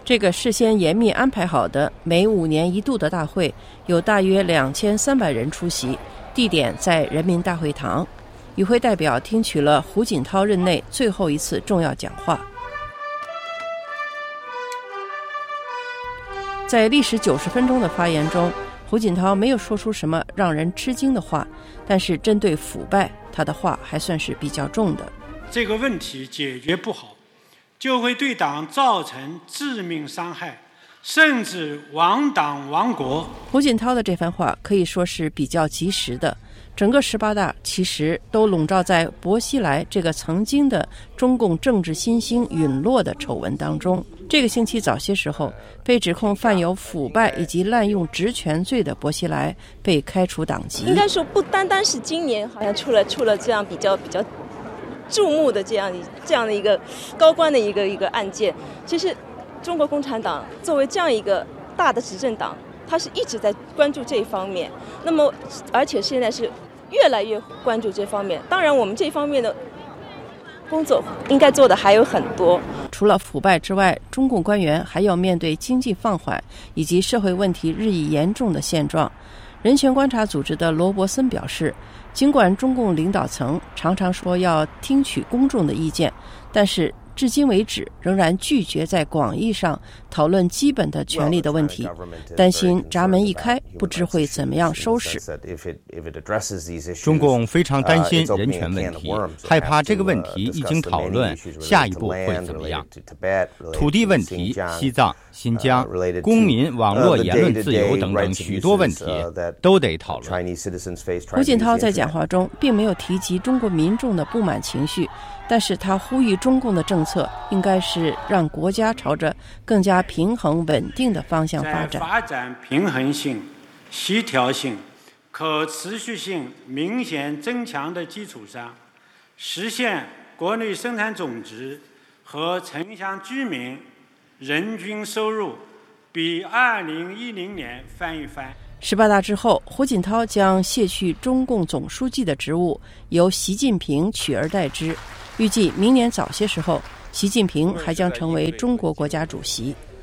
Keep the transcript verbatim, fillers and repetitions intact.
这个事先严密安排好的每五年一度的大会，有大约两千三百人出席，地点在人民大会堂。与会代表听取了胡锦涛任内最后一次重要讲话。在历时九十分钟的发言中，胡锦涛没有说出什么让人吃惊的话，但是针对腐败，他的话还算是比较重的。 这个问题解决不好，就会对党造成致命伤害，甚至亡党亡国。 胡锦涛的这番话可以说是比较及时的。整个十八大其实都笼罩在薄熙来这个曾经的中共政治新星陨落的丑闻当中。这个星期早些时候，被指控犯有腐败以及滥用职权罪的薄熙来被开除党籍。 应该说不单单是今年，好像出了出了这样比较比较注目的这样这样的一个高官的一个一个案件。其实中国共产党作为这样一个大的执政党，它是一直在关注这一方面，那么而且现在是越来越关注这方面。当然我们这方面的工作应该做的还有很多。 除了腐败之外，中共官员还要面对经济放缓以及社会问题日益严重的现状。人权观察组织的罗伯森表示，尽管中共领导层常常说要听取公众的意见，但是至今为止仍然拒绝在广义上讨论基本的权利的问题，担心闸门一开，不知会怎么样收拾。 中共非常担心人权问题，害怕这个问题一经讨论，下一步会怎么样。土地问题、西藏、新疆、公民网络言论自由等等许多问题都得讨论。 胡锦涛在讲话中并没有提及中国民众的不满情绪，但是他呼吁中共的政策应该是让国家朝着更加平衡稳定的方向发展， 在发展平衡性、协调性、可持续性明显增强的基础上，实现国内生产总值和城乡居民人均收入比二零一零年翻一番。 十八大之后，胡锦涛将卸去中共总书记的职务，由习近平取而代之。预计明年早些时候，习近平还将成为中国国家主席。